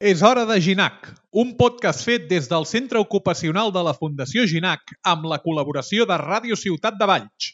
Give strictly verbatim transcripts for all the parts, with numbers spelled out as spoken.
És hora de Ginac, un podcast fet des del Centre Ocupacional de la Fundació Ginac amb la col·laboració de Ràdio Ciutat de Valls.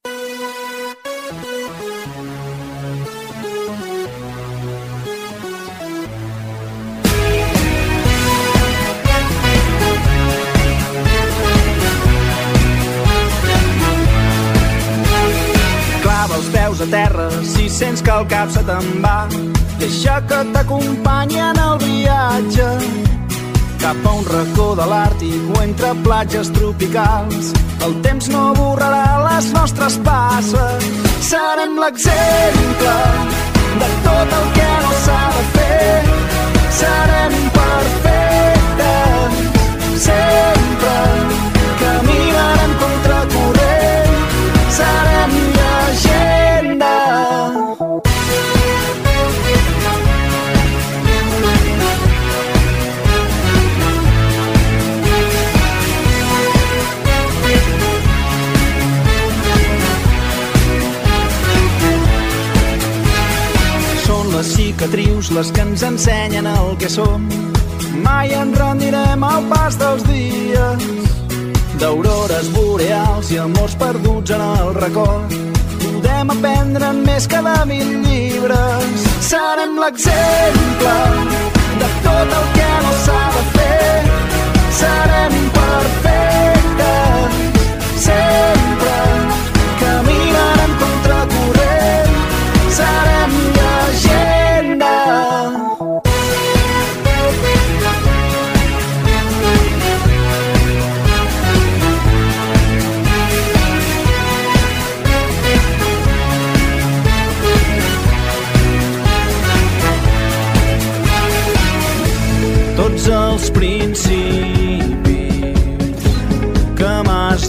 Clava els peus a terra si sents que el cap se te'n va. Deixa que t'acompanyi en el viatge cap a un racó de l'Àrtic o entre platges tropicals. El temps no borrarà les nostres passes. Serem l'exemple de tot el que no s'ha de fer. Serem perfectes sempre. Caminarem contracorrent. Serem llegenda. Les cicatrius, les que ens ensenyen el que som. Mai ens rendirem al pas dels dies, d'aurores boreals i amors perduts en el record. Podem aprendre més que de mil llibres. Serem l'exemple de tot el que no s'ha de fer. Serem perfectes sempre. Caminarem contracorrent. Serem llegenda. Tots els principis que m'has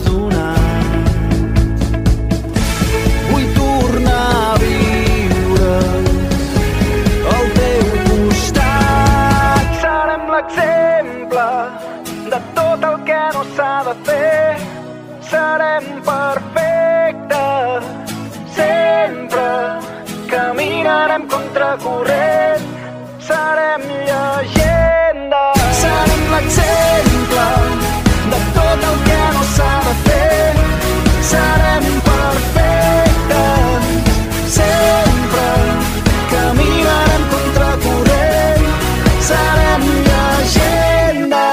donat vull tornar a viure al teu costat. Serem l'exemple de tot el que no s'ha de fer. Serem perfectes sempre. Caminarem contracorrent. Serem llegenda. Serem l'exemple de tot el que no s'ha de fer. Serem perfectes sempre. Caminarem contracorrent. Serem llegenda.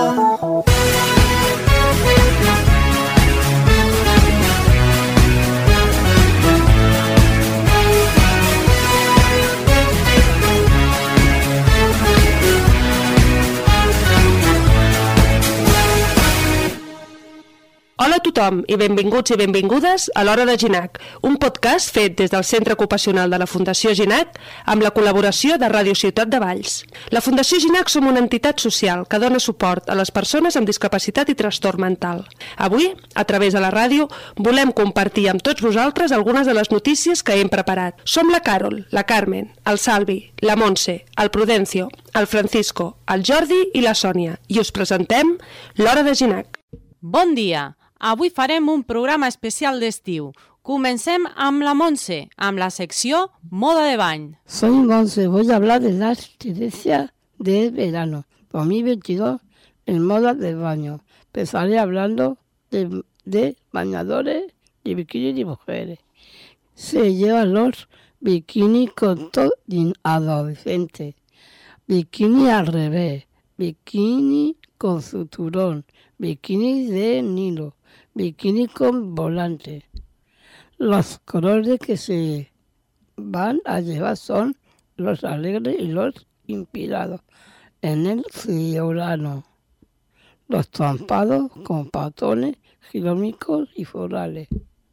Hola a tothom i benvinguts i benvingudes a l'Hora de Ginac, un podcast fet des del Centre Ocupacional de la Fundació Ginac amb la col·laboració de Ràdio Ciutat de Valls. La Fundació Ginac som una entitat social que dona suport a les persones amb discapacitat i trastorn mental. Avui, a través de la ràdio, volem compartir amb tots vosaltres algunes de les notícies que hem preparat. Som la Carol, la Carmen, el Salvi, la Montse, el Prudencio, el Francisco, el Jordi i la Sònia i us presentem l'Hora de Ginac. Bon dia! Avui farem un programa especial d'estiu. Comencem amb la Montse, amb la secció Moda de Bany. Soy Montse, voy a hablar de las tendencias de verano dos mil veintidós en moda de baño. Empezaré hablando de, de bañadores y bikinis de mujeres. Se llevan los bikinis con todo adolescente, bikini al revés, bikini con cinturón, bikini de nilo, bikini con volante. Los colores que se van a llevar son los alegres y los inspirados en el ciudadano. Los estampados con patrones geométricos y florales.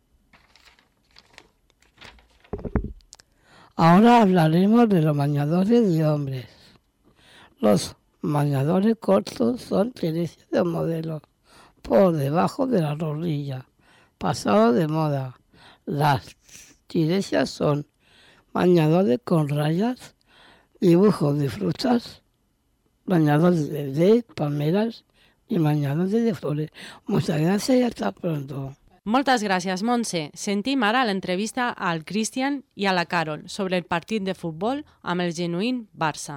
Ahora hablaremos de los bañadores de hombres. Los bañadores cortos son tendencias de modelos por debajo de la rodilla, pasado de moda. Las tendencias son bañadores con rayas, dibujos de frutas, bañadores de, de palmeras y bañadores de flores. Muchas gracias y hasta pronto. Moltes gràcies, Montse. Sentim ara l'entrevista al Cristian i a la Carol sobre el partit de futbol amb el genuïn Barça.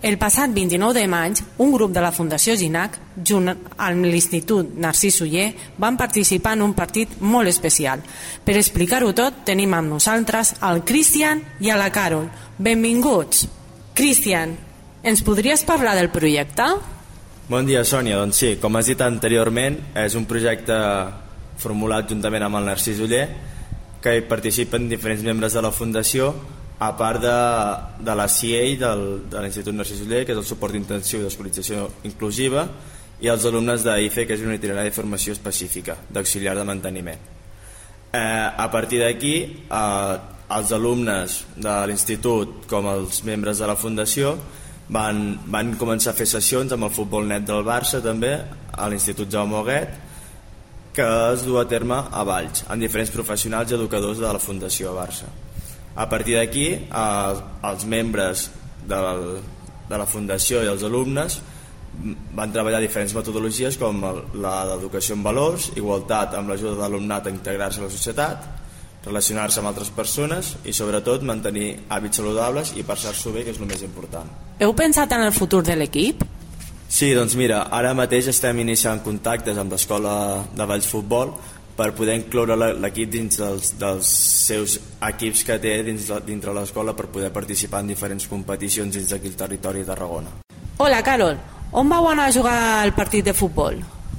El passat vint-i-nou de maig, un grup de la Fundació Ginac, junt amb l'Institut Narcís Oller, van participar en un partit molt especial. Per explicar-ho tot, tenim amb nosaltres el Cristian i a la Carol. Benvinguts. Cristian, ens podries parlar del projecte? Bon dia, Sònia. Doncs sí, com has dit anteriorment, és un projecte formulat juntament amb el Narcís Oller, que hi participen diferents membres de la Fundació, a part de, de la C I E I, del, de l'Institut Narcís Oller, que és el suport intensiu d'escolarització inclusiva, i els alumnes d'I F E, que és una itinerària de formació específica, d'auxiliar de manteniment. Eh, a partir d'aquí, eh, els alumnes de l'Institut, com els membres de la Fundació, van, van començar a fer sessions amb el futbol net del Barça, també, a l'Institut Jaume Huguet, que es du a terme a Valls, amb diferents professionals i educadors de la Fundació a Barça. A partir d'aquí, eh, els membres del, de la Fundació i els alumnes van treballar diferents metodologies com la d'educació en valors, igualtat amb l'ajuda de l'alumnat a integrar-se a la societat, relacionar-se amb altres persones i sobretot mantenir hàbits saludables i passar-s'ho bé, que és el més important. Heu pensat en el futur de l'equip? Sí, doncs mira, ara mateix estem iniciant contactes amb l'escola de Valls Futbol per poder incloure l'equip dins dels, dels seus equips que té dins de, dintre l'escola per poder participar en diferents competicions dins d'aquí el territori de Tarragona. Hola, Carol. On vau anar a jugar el partit de futbol?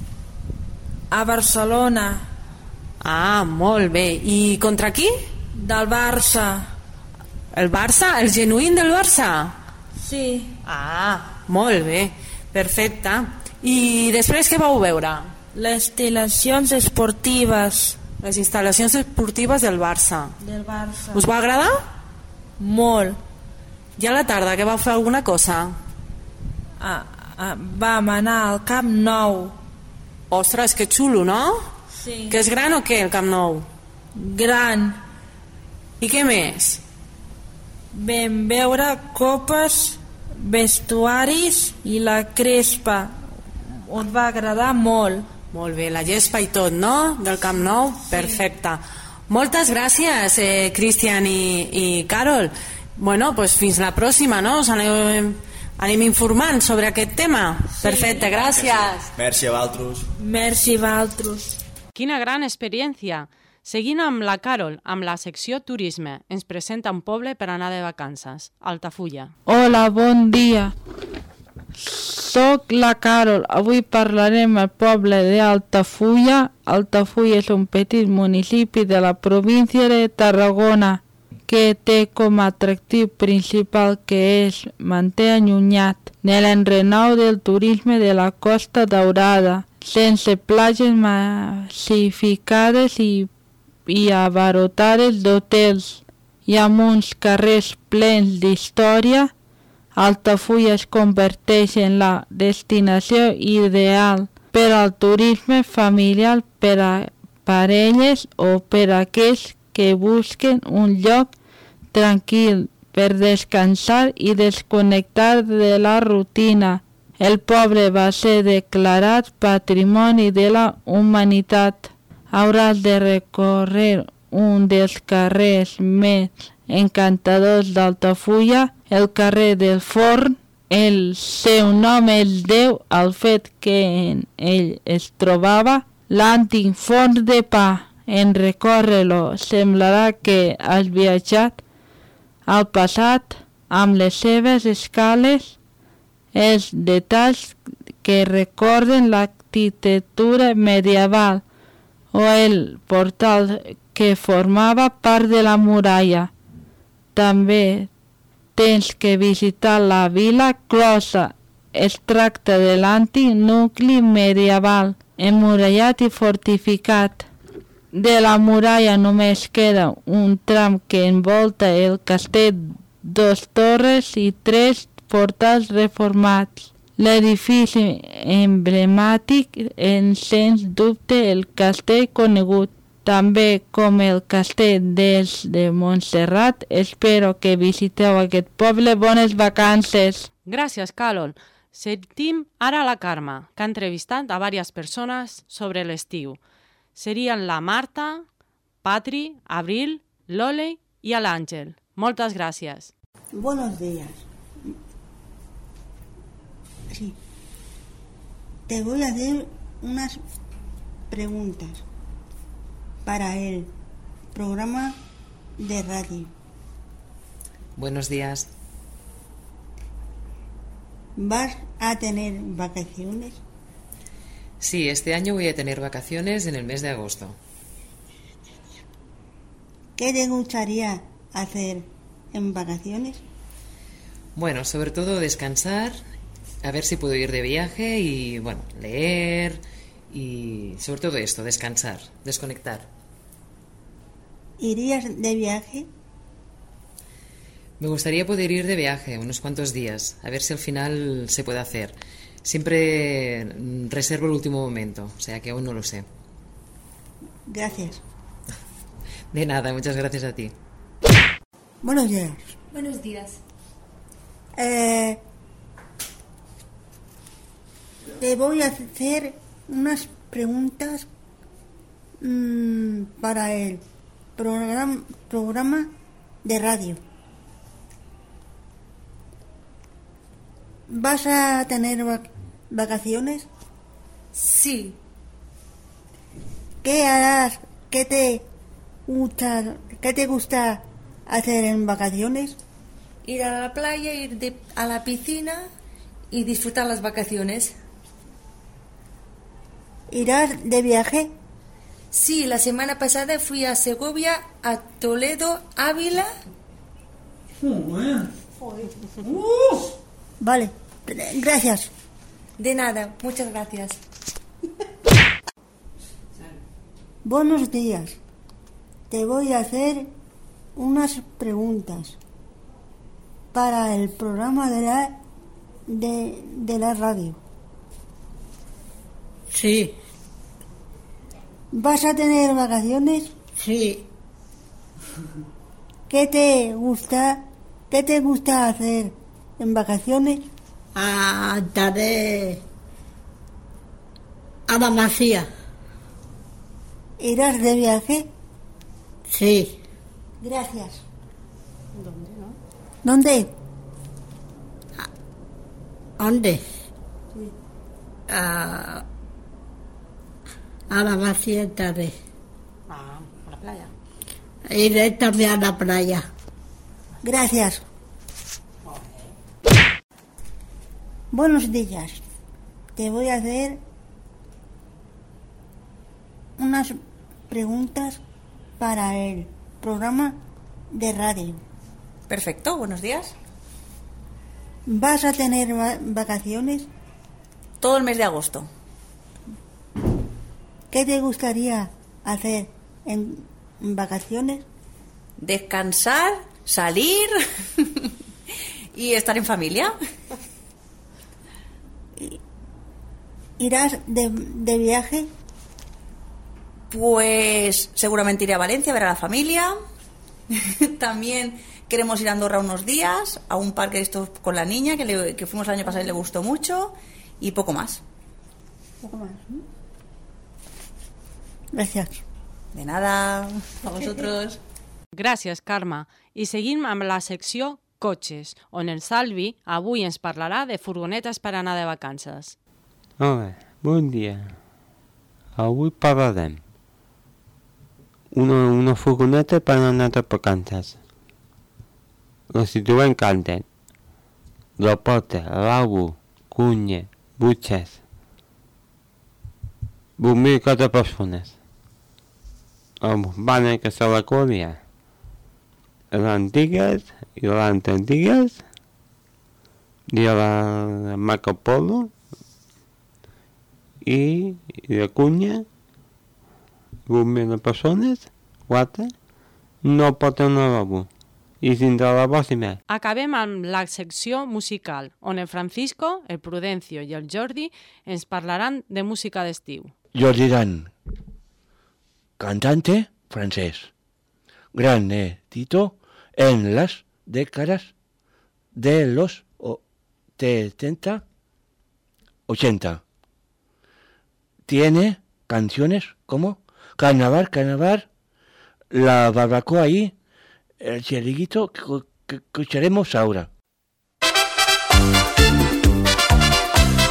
A Barcelona. Ah, molt bé. I contra qui? Del Barça. El Barça? El genuïn del Barça? Sí. Ah, molt bé. Perfecte. I després què vau veure? Les instal·lacions esportives. Les instal·lacions esportives del Barça. Del Barça. Us va agradar? Molt. I a la tarda que vau fer alguna cosa? Ah, ah, vam anar al Camp Nou. Ostres, que xulo, no? Sí. Que és gran o què, el Camp Nou? Gran. I què més? Vam veure copes, vestuaris i la Crespa. Us va agradar molt. Molt bé, la gespa i tot, no? Del Camp Nou? Sí. Perfecte. Moltes gràcies, eh, Cristian i, i Carol. Bueno, pues fins la pròxima, no? Us anem, anem informant sobre aquest tema. Sí. Perfecte, gràcies. Merci a vosaltres. Merci a vosaltres. Quina gran experiència. Seguint amb la Carol, amb la secció Turisme, ens presenta un poble per anar de vacances, Altafulla. Hola, bon dia. Soc la Carol. Avui parlarem del poble d'Altafulla. Altafulla és un petit municipi de la província de Tarragona que té com a atractiu principal que és manté allunyat de l'enrenou del turisme de la Costa Daurada, sense platges massificades i, i abarrotades d'hotels i amb uns carrers plens d'història. Altafulla es converteix en la destinació ideal per al turisme familiar per a parelles o per a aquells que busquen un lloc tranquil per descansar i desconnectar de la rutina. El poble va ser declarat Patrimoni de la Humanitat. Hauràs de recórrer un dels carrers més encantadors d'Altafulla, el carrer del Forn. El seu nom es deu al fet que en ell es trobava l'antic forn de pa. En recórrer-lo semblarà que has viatjat al passat amb les seves escales, els detalls que recorden l'arquitectura medieval o el portal que formava part de la muralla. També tens que visitar la Vila Closa. Es tracta de l'antic nucli medieval, emmurallat i fortificat. De la muralla només queda un tram que envolta el castell, dos torres i tres portals reformats. L'edifici emblemàtic és sens dubte el castell conegut, també com el castell dels de Montserrat. Espero que visiteu aquest poble. Bones vacances. Gràcies, Carol. Sentim ara la Carme, que ha entrevistat a diverses persones sobre l'estiu. Serien la Marta, Patri, Abril, Lole i l'Àngel. Moltes gràcies. Buenos días. Sí. Te voy a hacer unas preguntas para el programa de radio. Buenos días. ¿Vas a tener vacaciones? Sí, este año voy a tener vacaciones en el mes de agosto. ¿Qué te gustaría hacer en vacaciones? Bueno, sobre todo descansar, a ver si puedo ir de viaje y, bueno, leer y sobre todo esto, descansar, desconectar. ¿Irías de viaje? Me gustaría poder ir de viaje unos cuantos días, a ver si al final se puede hacer. Siempre reservo el último momento, o sea que aún no lo sé. Gracias. De nada, muchas gracias a ti. Buenos días. Buenos días. Eh, te voy a hacer unas preguntas mmm, para el programa, programa de radio. ¿Vas a tener vac- vacaciones? Sí. ¿Qué harás? ¿Qué te gusta, qué te gusta hacer en vacaciones? Ir a la playa, ir de, a la piscina y disfrutar las vacaciones. ¿Irás de viaje? Sí, la semana pasada fui a Segovia, a Toledo, Ávila. Vale, gracias. De nada, muchas gracias. Buenos días. Te voy a hacer unas preguntas para el programa de la de, de la radio. Sí. ¿Vas a tener vacaciones? Sí. ¿Qué te gusta? ¿Qué te gusta hacer en vacaciones? Ah, estaré a la Masía. ¿Irás de viaje? Sí. Gracias. ¿Dónde, no? ¿Dónde? ¿Dónde? Sí. A, a la Masía estaré. Ah, a la playa. Iré también a la playa. Gracias. Buenos días. Te voy a hacer unas preguntas para el programa de radio. Perfecto, buenos días. ¿Vas a tener va- vacaciones? Todo el mes de agosto. ¿Qué te gustaría hacer en vacaciones? Descansar, salir y estar en familia. ¿Irás de, de viaje? Pues seguramente iré a Valencia a ver a la familia. También queremos ir a Andorra unos días, a un parque de estos con la niña, que, le, que fuimos el año pasado y le gustó mucho, y poco más. Poco más. Gracias. De nada, a vosotros. Gràcies, Carme. I seguim amb la secció Cotxes, on el Salvi avui ens parlarà de furgonetes per anar de vacances. Hola, bon dia. Avui parlarem una, una furgoneta per anar de vacances. La Citroën Canter, la Porta, l'Albo, Cunya, Butxes. vuit mil quatre persones. Amb bana que se la colia. Les antigues i les antigues i la Marco Polo i, i la Cunya, vuit mil persones, quatre, no pot anar a l'Albo. I dintre la voz i més. Acabem amb la secció musical, on el Francisco, el Prudencio i el Jordi ens parlaran de música d'estiu. Jordi Dan, cantante francés, gran éxito en las décadas de los setenta, ochenta. Tiene canciones como Carnaval, Carnaval, La Barbacoa ahí, El Chiringuito que, que escucharemos ahora.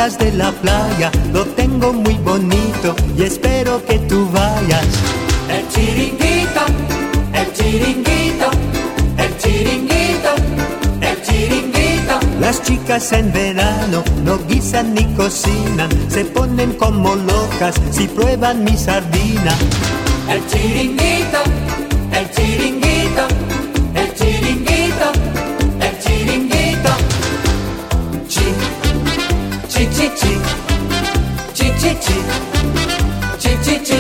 orillas de la playa, lo tengo muy bonito y espero que tú vayas. El chiringuito, el chiringuito, el chiringuito, el chiringuito. Las chicas en verano no guisan ni cocinan, se ponen como locas si prueban mi sardina. El chiringuito, el chiringuito, el chiringuito, el chiringuito. Chi, chi, chi, chi, chi, chi, chi, chi, chi, chi.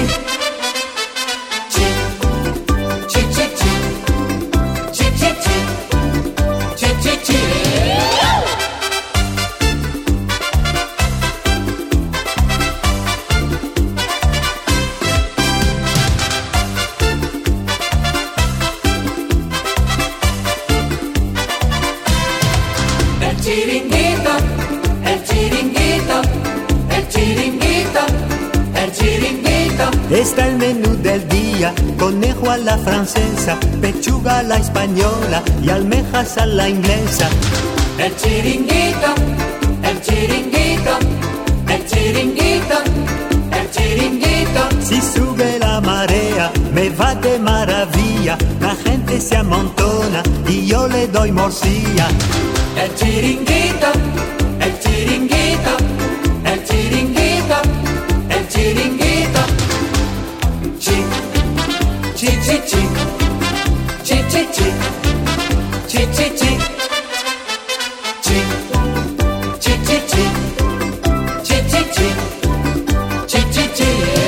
Está el menú del día, conejo a la francesa, pechuga a la española y almejas a la inglesa. El chiringuito, el chiringuito, el chiringuito, el chiringuito. Si sube la marea, me va de maravilla, la gente se amontona y yo le doy morcilla. El chiringuito, el chiringuito, el chiringuito, el chiringuito. Chi, chi, chi, chi, chi, chi, chi, chi, chi, chi, chi, chi, chi, chi, chi, chi, chi, chi, chi.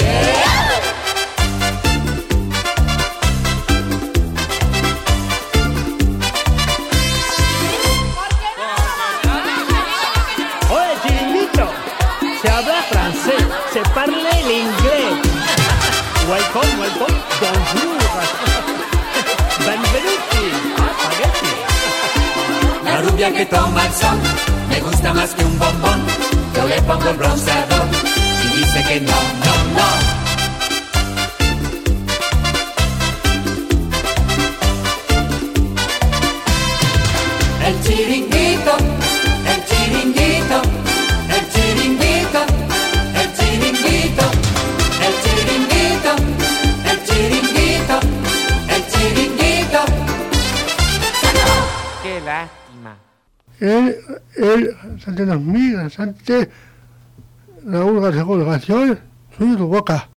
Oye, chiringuito, se habla francés, se parla el inglés. Welcome, welcome, bonjour. Benvenuti. Ah, spaghetti. La rubia que toma el sol me gusta más que un bombón. Yo le pongo el bronceador y dice que no, no, no. El chiringuito, el chiringuito, el chiringuito, el chiringuito, el chiringuito, el chiringuito, el chiringuito. Qué lástima. Él, él, ante las migas, ante la única segregación, soy tu boca.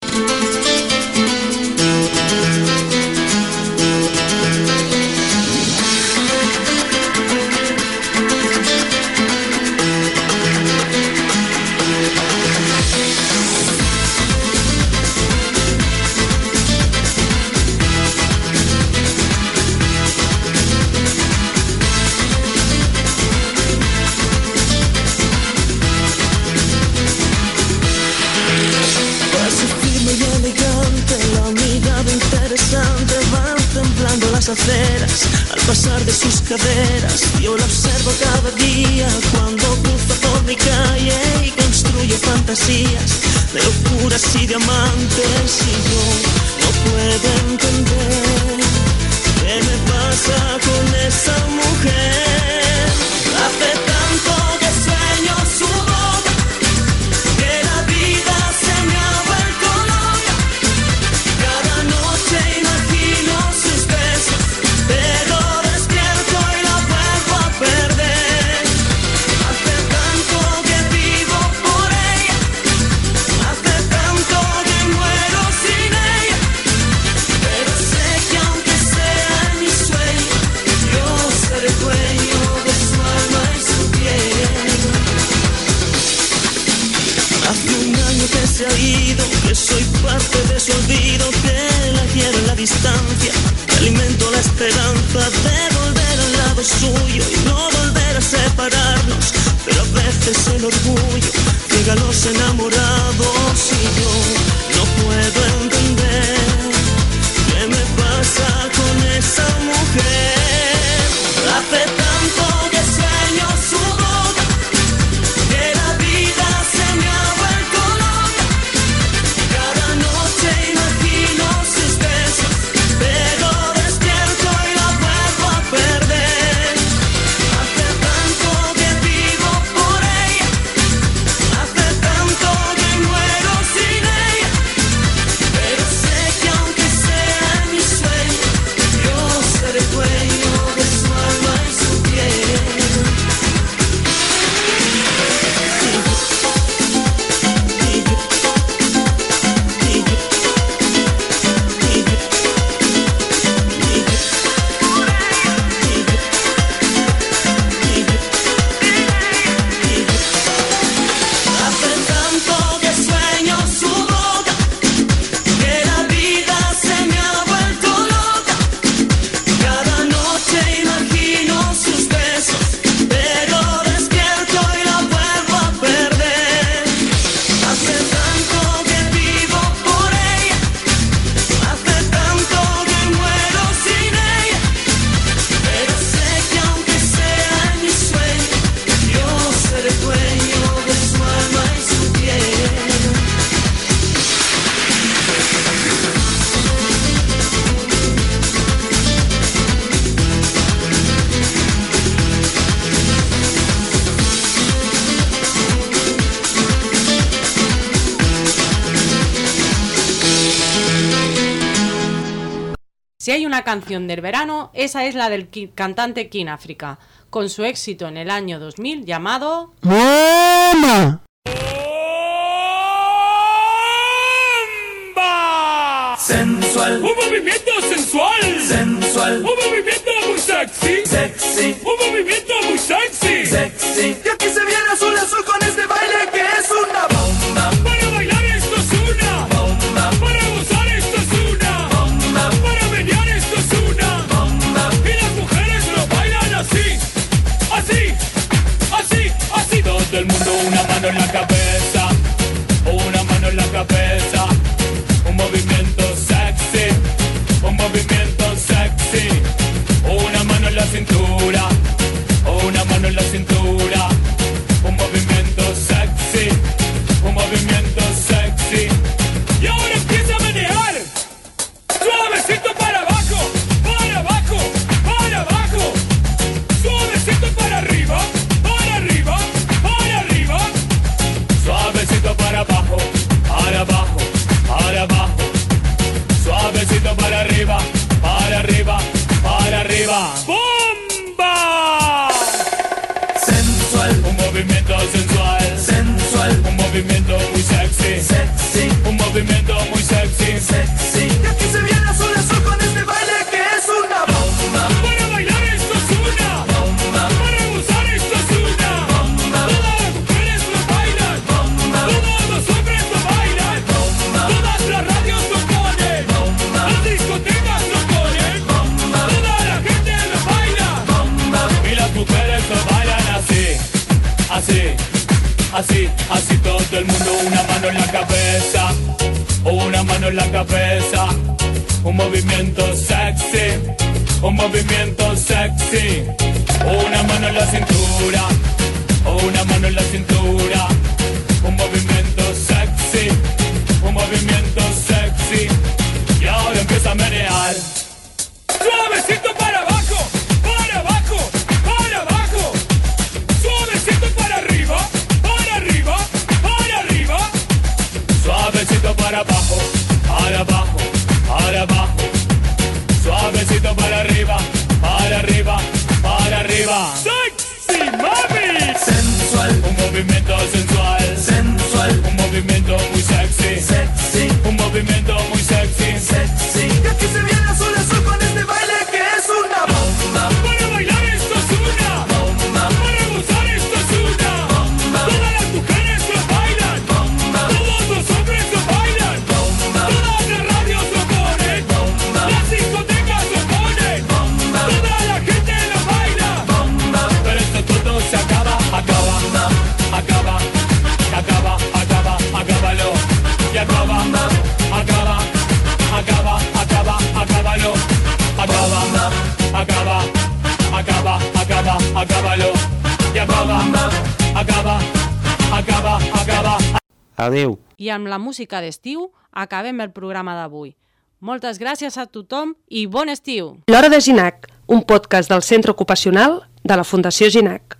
Aceras, al pasar de sus caderas, yo la observo cada día cuando cruza por mi calle y construye fantasías de locuras y diamantes, y yo no puedo entender qué me pasa con esa mujer. Hace tanto que sueño su boca, que la vida se me ha vuelto loca. Cada noche imagino sus besos, pero despierto y la vuelvo a perder. Hace tanto que vivo por ella, hace tanto que muero sin ella, pero sé que aunque sea en mi sueño, yo seré dueño de su alma y su piel. Hace un año que se ha ido, que soy parte de su olvido, que la quiero en la distancia, que alimento la esperanza de volver al lado suyo y no volver a separarnos, pero a veces el orgullo llega a los enamorados y yo no puedo entender qué me pasa con esa mujer. Hace tanto que sueño su boca, que la vida se me ha vuelto loca. Cada noche imagino sus besos, pero despierto y la vuelvo a perder. Hace tanto que vivo por ella, Si hay una canción del verano, esa es la del cantante King Africa, con su éxito en el año dos mil llamado... ¡Mama! Sensual, un movimiento sensual, sensual, un movimiento muy sexy, sexy, un movimiento muy sexy, sexy. Y aquí se viene azul azul con este baile que es una bomba. Para bailar esto es una bomba, para gozar esto es una bomba, para menear esto es una bomba. Y las mujeres lo bailan así, así, así, así. Todo el mundo una mano en la cabeza, una mano en la cabeza. Un movimiento sexy, un movimiento sexy. Una mano en la cintura, una mano en la cintura. Un movimiento sexy, un movimiento sexy. Y ahora empieza a menear, suavecito para abajo, para abajo, para abajo. Suavecito para arriba, para arriba, para arriba. Suavecito para abajo, para abajo, para abajo. Suavecito para arriba, para arriba, para arriba. ¡Bomba! Sensual, un movimiento sensual, sensual, un movimiento muy sexy, sexy, un movimiento muy sexy, sexy. Y aquí se viene azul azul con este baile que es una bomba. Para bailar esto es una bomba, para gozar esto es una bomba. Todas las mujeres lo bailan, bomba. Todos los hombres lo bailan, bomba. Todas las radios lo ponen, bomba. Las discotecas lo ponen, bomba. Toda la gente lo baila, bomba. Y las mujeres lo bailan así, así, así, así. Todo el mundo una mano en la cabeza, una mano en la cabeza. Un movimiento sexy, un movimiento sexy. Una mano en la cintura, una mano en la cintura. Un movimiento sexy, un movimiento sexy. Y ahora empieza a menear, suavecito para abajo, para abajo, para abajo. Suavecito para arriba, para arriba, para arriba. Suavecito para abajo, para abajo, para abajo. Suavecito para arriba, para arriba, para arriba. ¡Sexy, mami! Sensual, un movimiento sensual, sensual, un movimiento muy sexy, sexy, un movimiento muy sexy, sexy. Y aquí se viene azul azul con este baile que es una bomba. Para bailar esto es una bomba, para gozar esto es una bomba. Todas las mujeres lo bailan, bomba. Todos los hombres lo bailan, bomba. Todas las radios lo ponen, bomba. Las discotecas lo ponen, bomba. Toda la gente lo baila, bomba. Pero esto todo se acaba, acaba, acaba, acaba, acaba, acábalo. Y acaba, acaba, acaba, acaba, acábalo. Acaba, acaba, acaba, acaba, acábalo. Y acaba, acaba, acaba, acaba. Adéu. I amb la música d'estiu acabem el programa d'avui. Moltes gràcies a tothom i bon estiu! L'Hora de Ginac, un podcast del Centre Ocupacional de la Fundació Ginac.